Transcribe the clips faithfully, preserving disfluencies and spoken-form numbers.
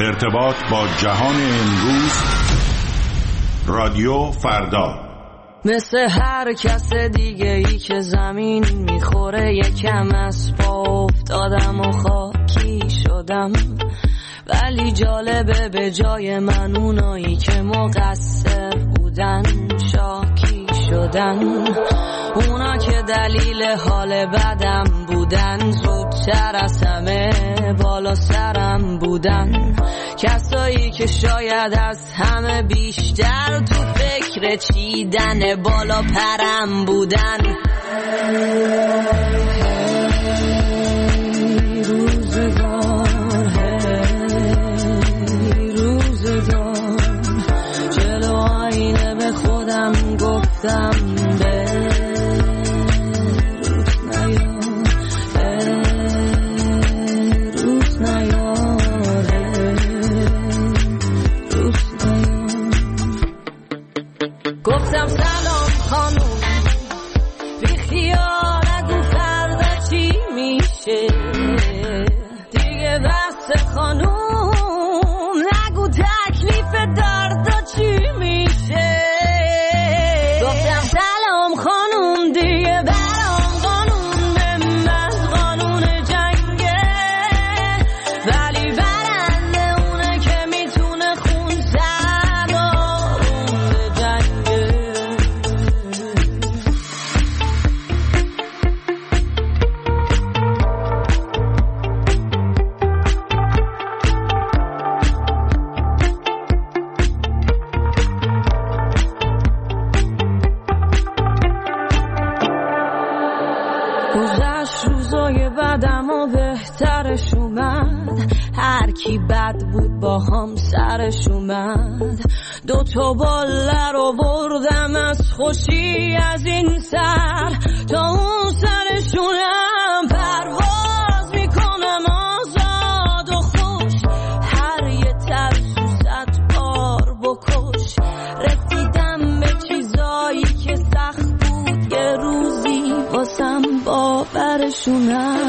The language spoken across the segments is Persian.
ارتباط با جهان امروز، رادیو فردا. مثل هر کس دیگه ای که زمین میخوره یکم از پا افتادم و خاکی شدم، ولی جالبه به جای من اونایی که مقصر بودن شاکی شدن. اونا که دلیل حال بدم بودن زودتر از همه بالا سرم بودن. کسایی که شاید از همه بیشتر تو فکر چیدن بالا پرم بودن. روزگار هی روزگار جلو آینه به خودم گفتم به گفتم سلام خانوم، بی خیال نگو فردا چی میشه دیگه، بس خانوم نگو تکلیف دردا چی میشه. گفتم سلام خانوم دیگه برام قانون من قانون جنگه، ولی برنده اونه که میتونه خون سر آروم به جنگه. گذشت روزای بعدم و بهترش اومد، هر کی بد بود با هم سرش اومد. دو تا باله رو بردم از خوشی از این سر تا اون سرشونم پرواز میکنم آزاد و خوش. هر یه ترسو صد بار بکش، رسیدم به چیزایی که سخت بود یه روزی واسم باورشونم.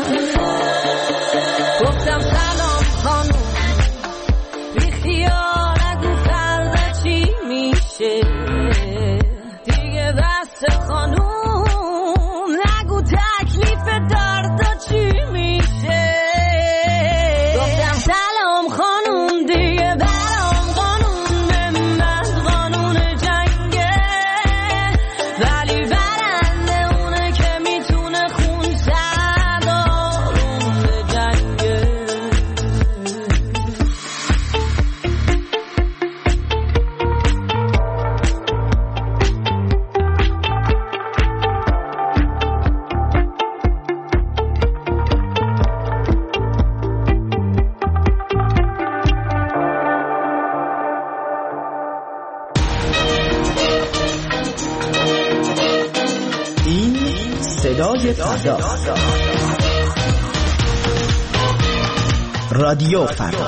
گفتم سلام خانوم، بی خیال نگو فردا چی میشه دیگه، بس خانوم نگو تکلیف دردا چی میشه. گفتم سلام خانوم دیگه برام قانون من قانون جنگه، ولی برنده اونه که میتونه خون سر آروم به جنگه. این صدای فردا، رادیو فردا.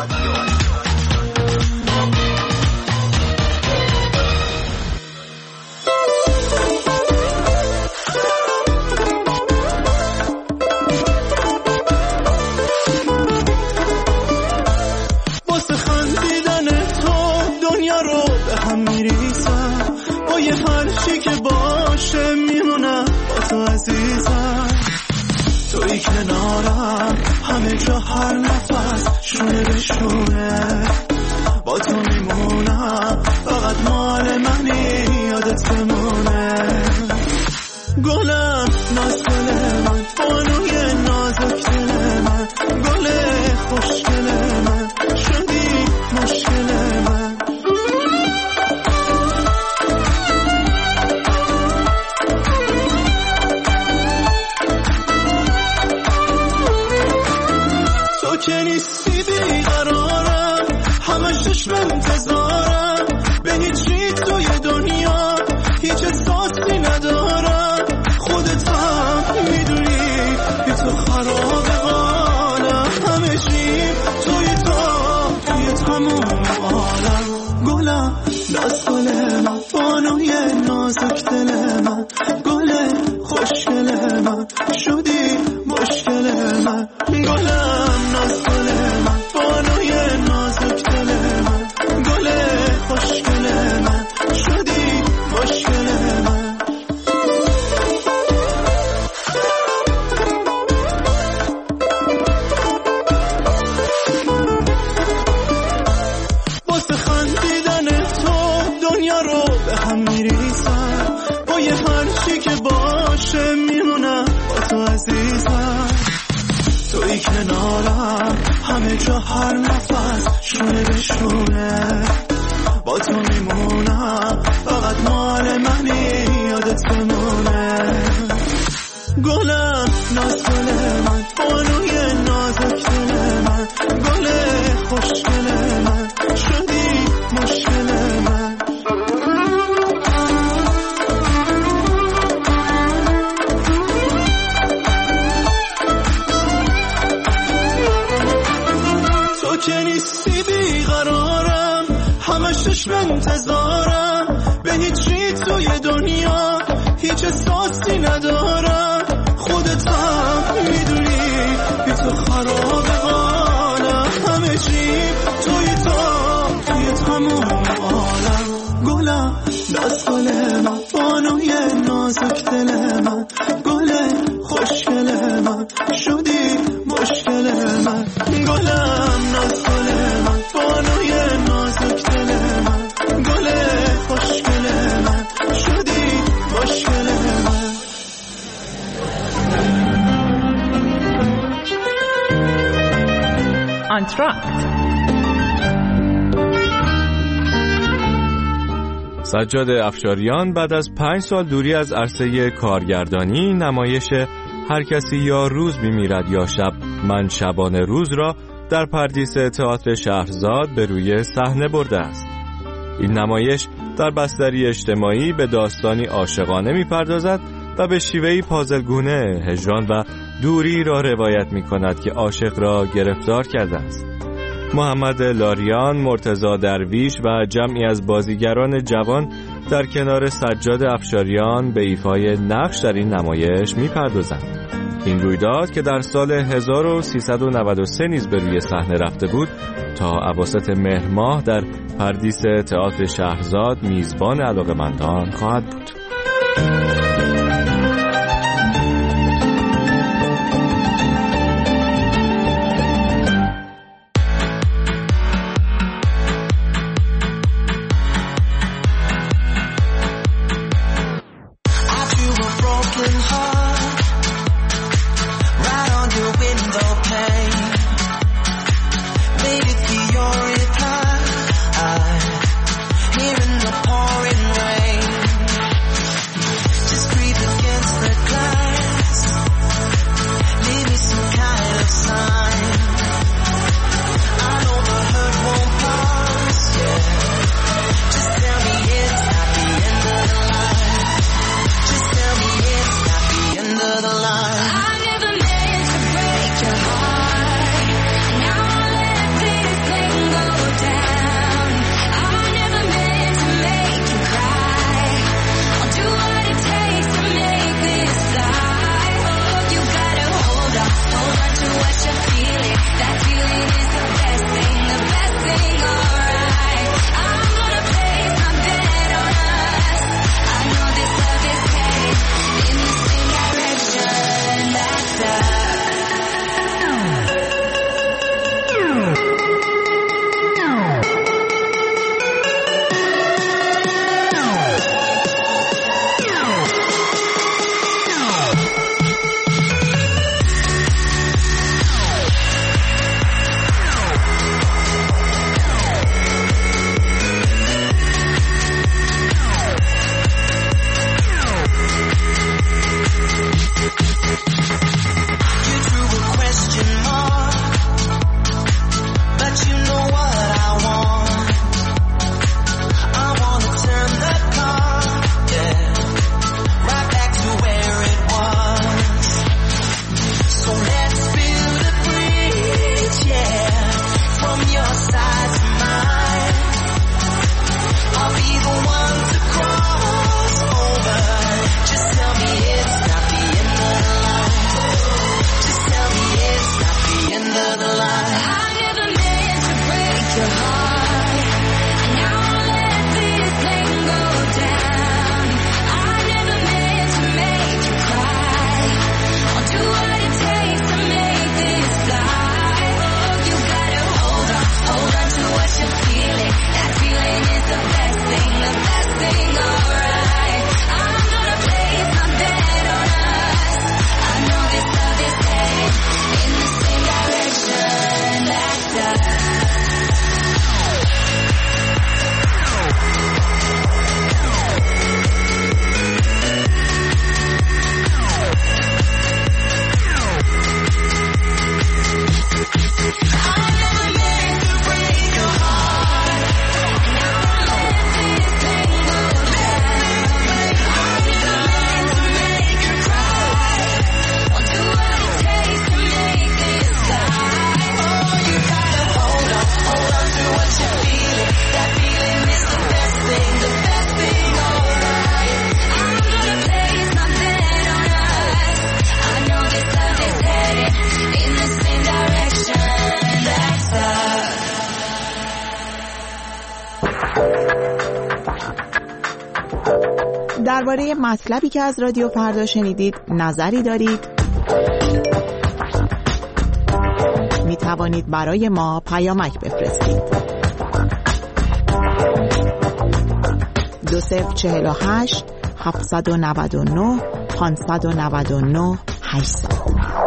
واسه خندیدن تو دنیا رو به هم میریزم، با یه هرچی که باشه میمونم با تو عزیزم. توی کنارم همه جا هر نفس شونه به شونه، با تو میمونم فقط مال منی یادت بمونه. گلم ناز گل من، بانوی نازک دل من، گل خوشگل من، شدی مشکل من. تو که نیستی بیقرارم، همش چشم انتظارم، به هیچی توی دنیا هیچ احساسی ندارم. خودت هم میدونی بی تو خراب حالم، همه چی توی تو توی تموم عالم. گلم ناز گل من، بانوی نازک دل من، گل خوشگل من، شدی مشکل من. گلم ناز گل من، بانوی نازک دل همه جا هر نفس شونه به شونه با تو میمونم، فقط مال منی یادت بمونه. گلم نازگل من، بانوی نازک دل من، گل خوشگل من، شدی مشکل من. تو که نیستی بیقرارم، همش چشم انتظارم، به هیچی توی دنیا هیچ احساسی ندارم. خودت هم میدونی بی تو خراب حالم، همه چی توی تو توی تموم عالم. گلم نازگل من، بانوی نازک دل من، گل خوشگل من، شدی مشکل من. گلم نازگل من، بانوی نازک دل من، گل خوشگل من، شدی مشکل من. آنتراکت. سجاد افشاریان بعد از پنج سال دوری از عرصه کارگردانی، نمایش هر کسی یا روز میمیرد یا شب من شبانه روز را در پردیس تئاتر شهرزاد به روی صحنه برده است. این نمایش در بستری اجتماعی به داستانی عاشقانه میپردازد و به شیوهی پازلگونه هجران و دوری را روایت میکند که عاشق را گرفتار کرده است. محمد لاریان، مرتضی درویش و جمعی از بازیگران جوان در کنار سجاد افشاریان به ایفای نقش در این نمایش میپردازند. این رویداد که در سال هزار و سیصد و نود و سه نیز به روی صحنه رفته بود، تا اواسط مهر ماه در پردیس تئاتر شهرزاد میزبان علاقه‌مندان خواهد بود. درباره مطلبی که از رادیو فردا شنیدید نظری دارید؟ می توانید برای ما پیامک بفرستید. دو صفر چهل و هشت هفتصد و نود و نه پانصد و نود و نه هشتصد.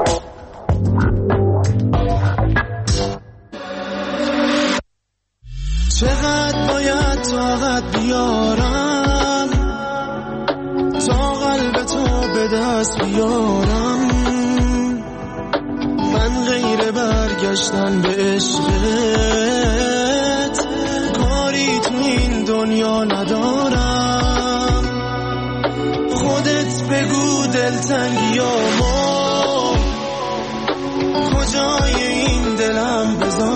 چقدر باید طاقت بیارم تا قلب تو به دست بیارم، من غیر برگشتن به عشقت کاری تو این دنیا ندارم. خودت بگو دلتنگیامو کجای این دلم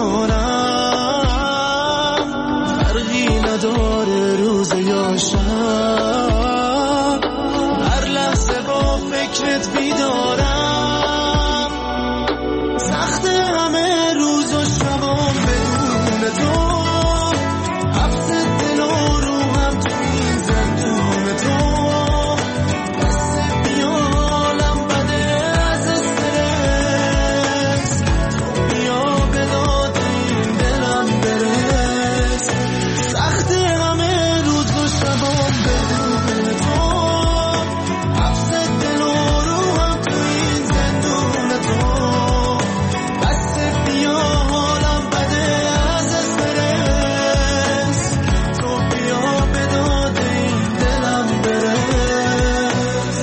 بذارم، فرقی نداره روز یا شب، هر لحظه با فکرت بیدارم. سخت همه روز و شبام بدون تو، حبس دل و روحم تو این زندون تو، بس بیالم بده از استرس، تو بیا به داد این دلم برس. سخت همه روز و شبام بدون تو، حبس دل و روحم تو این زندون تو، بس بیالم بده از استرس، تو بیا به داد این دلم برس.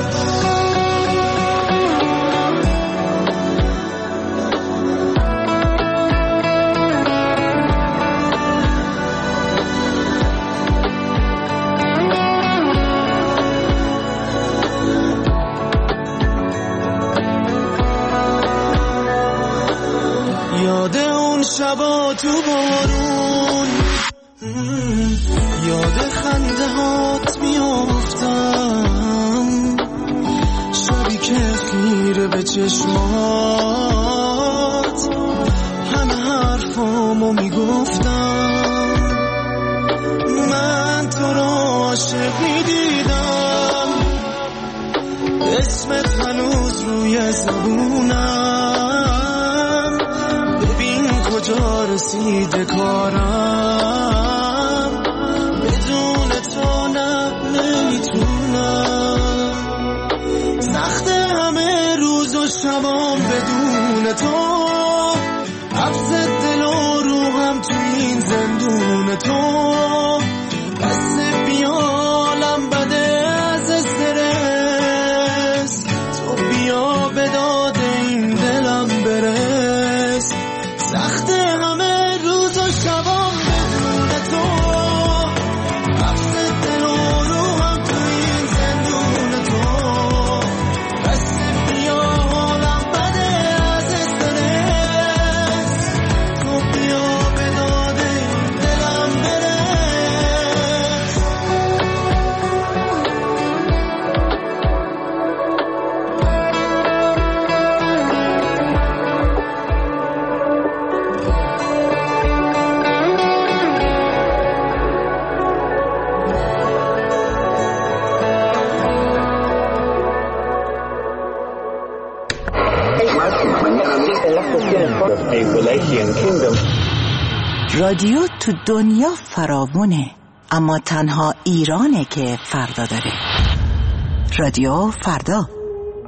یاد اون شبا تو بارون، مم، یاد خنده هات میافتم، شبی که خیره به چشمات همه حرفامو میگفتم. من تو رو عاشق میدیدم، اسمت هنوز روی زبونم، ببین کجا رسیده کارم، بدون تو نه نمیتونم. سخت همه روز و شبام بدون تو، حبس دل و روحم تو این زندون تو، بس بیالم بده از استرس، تو بیا به داد این دلم برس. سخت همه روز و شبام بدون تو، حبس دل و روحم تو این زندون تو، بس بیالم بده از استرس، تو بیا به داد این دلم برس. رادیو تو دنیا فراوونه، اما تنها ایرانه که فردا داره. رادیو فردا.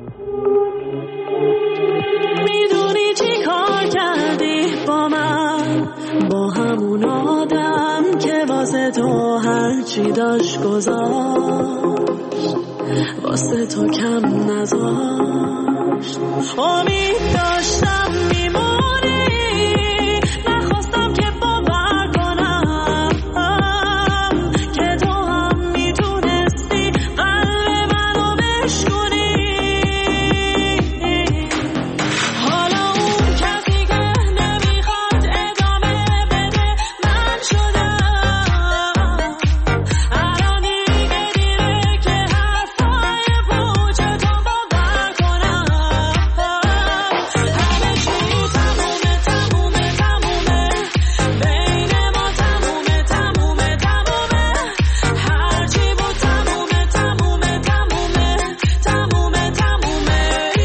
میدونی چی کار کردی با من، با همون آدم که واسه تو هرچی داشت گذاشت، واسه تو کم نذاشت. امید داشتم میمونی، نخواستم که باور کنم که تو هم میتونستی قلب منو بشکنی. حالا اون کسی که نمیخواد ادامه بده من شدم. الان دیگه دیره که حرفای پوچه تو باور کنم. همه چی تمومه تمومه تمومه، بین ما تمومه تمومه تمومه، هرچی بود تمومه تمومه تمومه تمومه تمومه.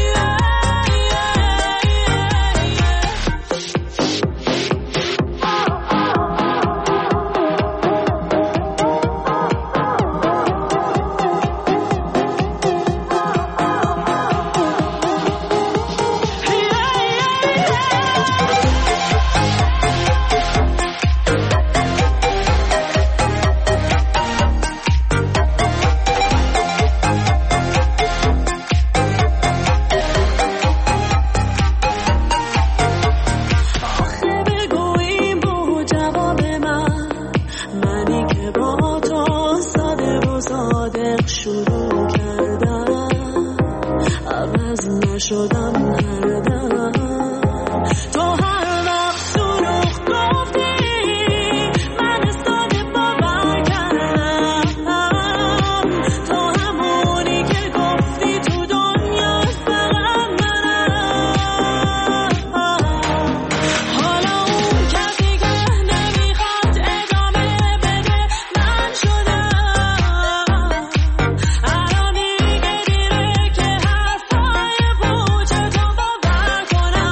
آخه بگو این بود جواب من، منی که با تو ساده و صادق شروع کردم، عوض نشدم هر دم. تو هر وقت دروغ گفتی من ساده باور کردم، تو همونی که گفتی تو دنیا فقط منم. حالا اون کسی که نمیخواد ادامه بده من شدم. الان دیگه دیره که حرفای پوچه تو باور کنم.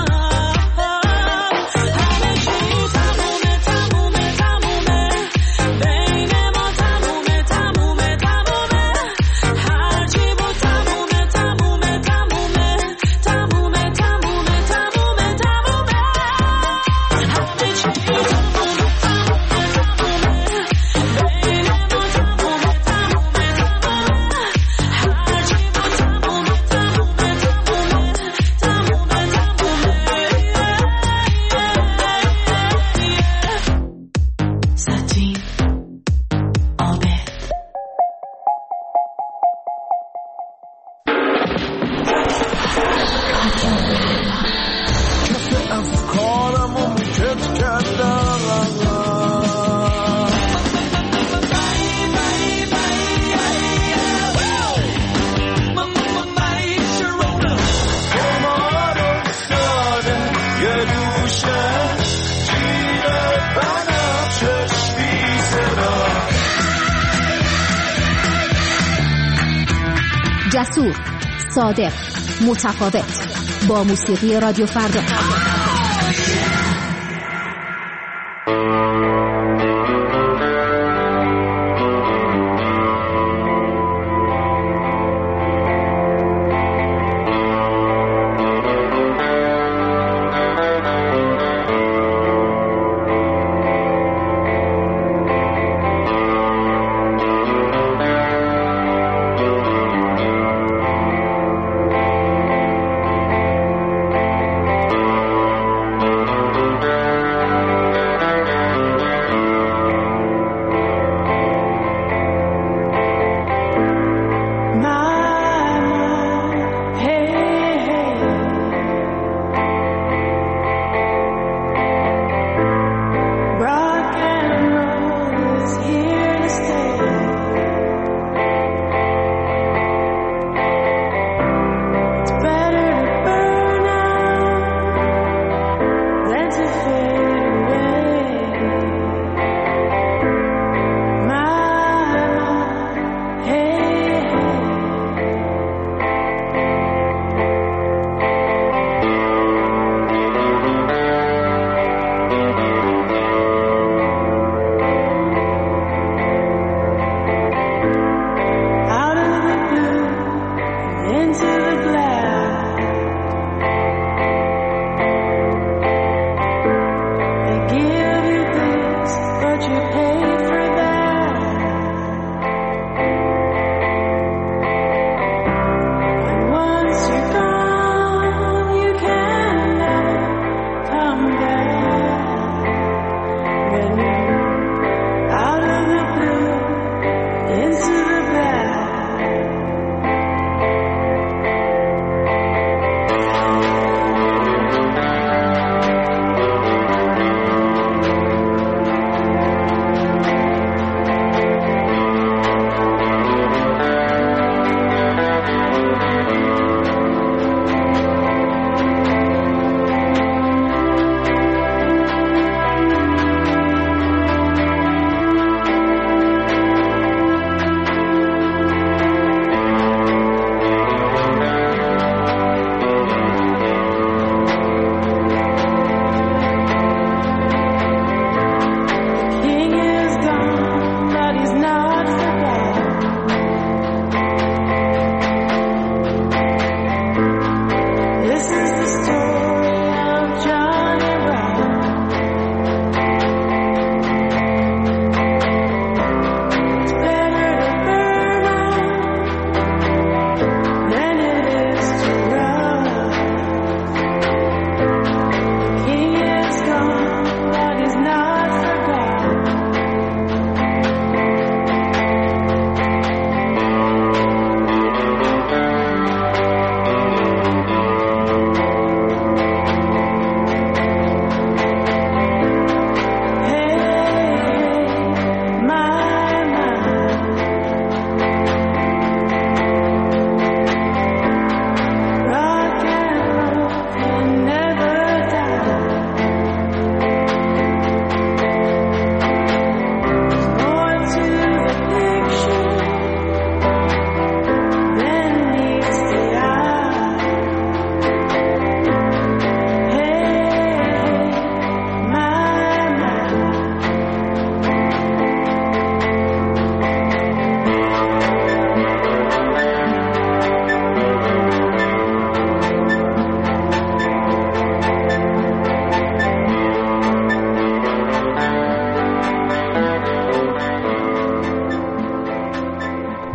همه چی تمومه تمومه تمومه، بین ما تمومه تمومه تمومه، هرچی بود تمومه تمومه تمومه تمومه تمومه تمومه تمومه. همه چی تمومه تمومه تمومه، بین ما تمومه تمومه تمومه، هرچی بود تمومه تمومه تمومه تمومه. ساتین آبه کف افکارم رو میکت کردم، قمار افتاده یه دوشه جیره بنفشش بی صدا. جسور، صادق، متفاوت، با موسیقی رادیو فردا.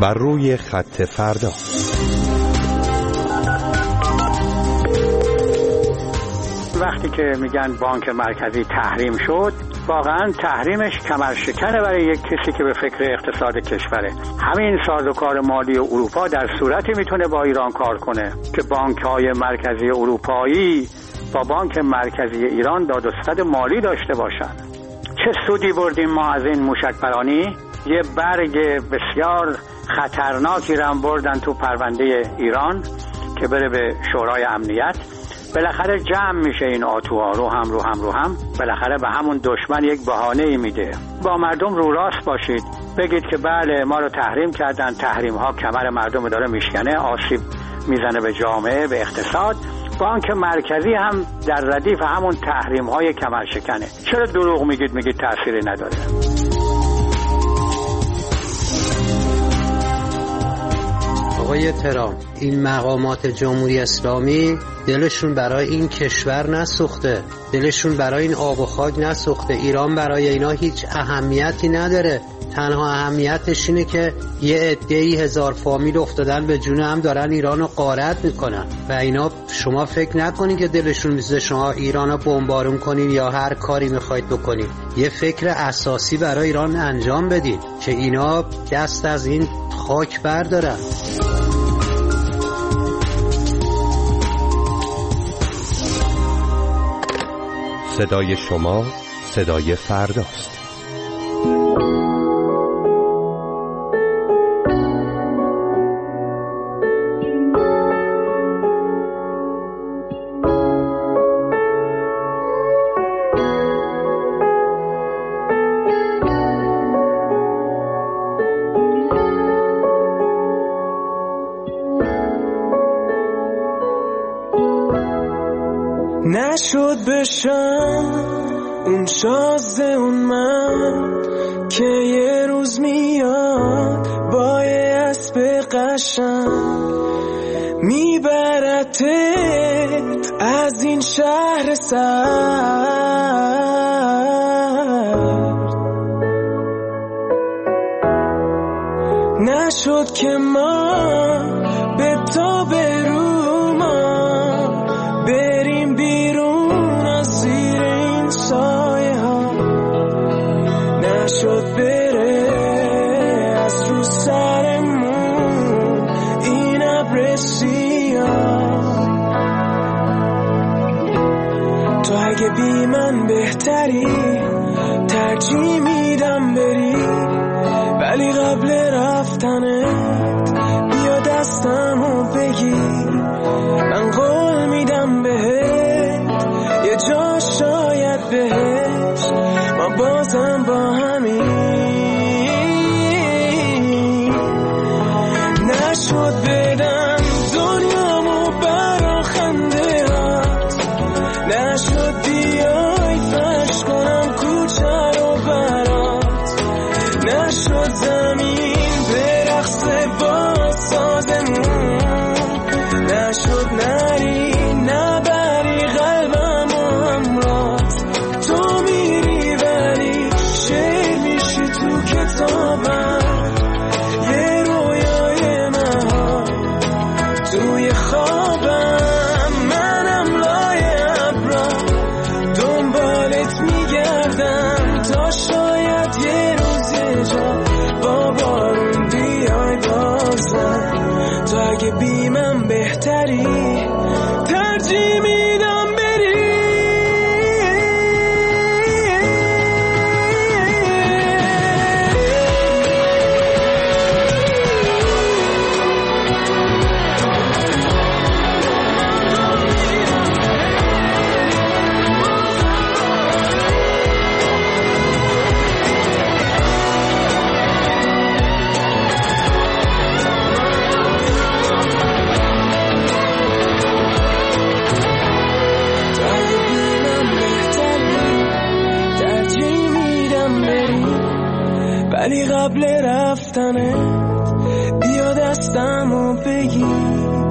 بر روی خط فردا. وقتی که میگن بانک مرکزی تحریم شد، واقعا تحریمش کمرشکنه برای یک کسی که به فکر اقتصاد کشوره. همین سازوکار مالی اروپا در صورتی میتونه با ایران کار کنه که بانک‌های مرکزی اروپایی با بانک مرکزی ایران دادوستد مالی داشته باشن. چه سودی بردیم ما از این موشک‌پرانی؟ یه برگ بسیار خطرناکی رو بردن تو پرونده ایران که بره به شورای امنیت. بالاخره جمع میشه این آتوها رو هم رو هم رو هم بالاخره به همون دشمن یک بهانه‌ای میده. با مردم رو راست باشید، بگید که بله ما رو تحریم کردن، تحریم ها کمر مردم داره میشکنه، آسیب میزنه به جامعه، به اقتصاد. بانک مرکزی هم در ردیف همون تحریم های کمرشکنه. چرا دروغ میگید میگید تأثیری نداره؟ آقای ترامپ، این مقامات جمهوری اسلامی دلشون برای این کشور نسوخته، دلشون برای این آب و خاک نسوخته. ایران برای اینا هیچ اهمیتی نداره. تنها اهمیتش اینه که یه عده‌ای هزار فامیل افتادن به جون هم دارن ایرانو غارت میکنن و اینا شما فکر نکنین که دلشون میسوزه شما ایرانو بمبارون کنین یا هر کاری میخواید بکنین. یه فکر اساسی برای ایران انجام بدین که اینا دست از این خاک بردارن. صدای شما صدای فرداست. نشد بشم اون شازده اون من که یه روز میاد با یه اسب قشنگ میبرتت از این شهر سرد. نشد که ما به تو برو ما بریم بیرون از زیر این سایه ها. نشد بره از رو سرمون این ابر سیاه. تو اگه بی من بهتری ترجیح میدم بری، ولی قبل رفتنت بیا دستمو بگیر. من قول میدم بهت یه جا شاید بهش ما بازم با همین. نشد بدم دنیامو برا خنده هات، نشد بیای فرش کنم کوچه رو برات، نشد زمین برقصه با سازمون، نشد نری نبری قلبم و همرات. تو میری ولی شعر میشی تو کتابم، یه رویای مها توی خوابم. منم لای ابرا دنبالت میگردم تا شاید یه روز یه جا با بارون بیای بازم. تو اگه بی من بهتری ترجیح میدم بری. ولی قبل رفتنت بیا دستمو بگیر.